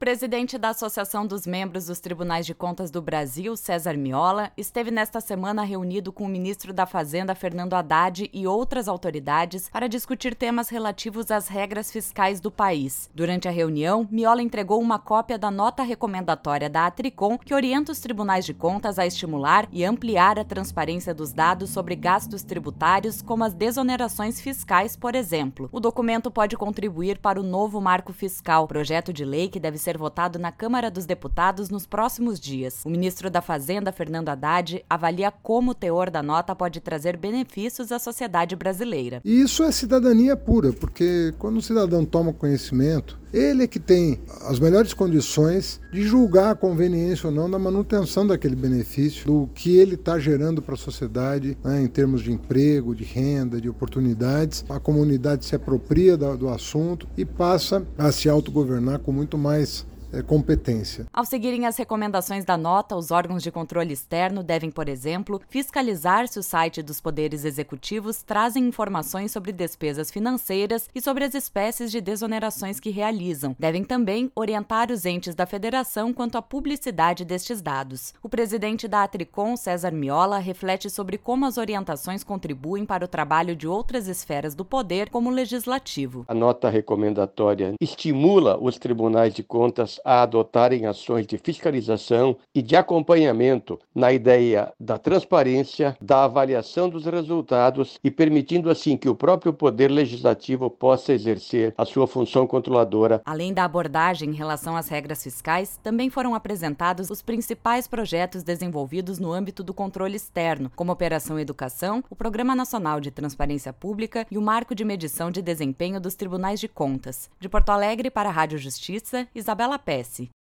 Presidente da Associação dos Membros dos Tribunais de Contas do Brasil, César Miola, esteve nesta semana reunido com o ministro da Fazenda, Fernando Haddad, e outras autoridades para discutir temas relativos às regras fiscais do país. Durante a reunião, Miola entregou uma cópia da nota recomendatória da Atricom, que orienta os tribunais de contas a estimular e ampliar a transparência dos dados sobre gastos tributários, como as desonerações fiscais, por exemplo. O documento pode contribuir para o novo marco fiscal, projeto de lei que deve ser votado na Câmara dos Deputados nos próximos dias. O ministro da Fazenda, Fernando Haddad, avalia como o teor da nota pode trazer benefícios à sociedade brasileira. E isso é cidadania pura, porque quando o cidadão toma conhecimento, ele é que tem as melhores condições de julgar a conveniência ou não da manutenção daquele benefício, do que ele está gerando para a sociedade, né, em termos de emprego, de renda, de oportunidades. A comunidade se apropria do assunto e passa a se autogovernar com muito mais competência. Ao seguirem as recomendações da nota, os órgãos de controle externo devem, por exemplo, fiscalizar se o site dos poderes executivos trazem informações sobre despesas financeiras e sobre as espécies de desonerações que realizam. Devem também orientar os entes da federação quanto à publicidade destes dados. O presidente da Atricom, César Miola, reflete sobre como as orientações contribuem para o trabalho de outras esferas do poder, como o legislativo. A nota recomendatória estimula os tribunais de contas a adotarem ações de fiscalização e de acompanhamento na ideia da transparência, da avaliação dos resultados e permitindo assim que o próprio poder legislativo possa exercer a sua função controladora. Além da abordagem em relação às regras fiscais, também foram apresentados os principais projetos desenvolvidos no âmbito do controle externo, como Operação Educação, o Programa Nacional de Transparência Pública e o Marco de Medição de Desempenho dos Tribunais de Contas. De Porto Alegre para a Rádio Justiça, Isabela Pesce.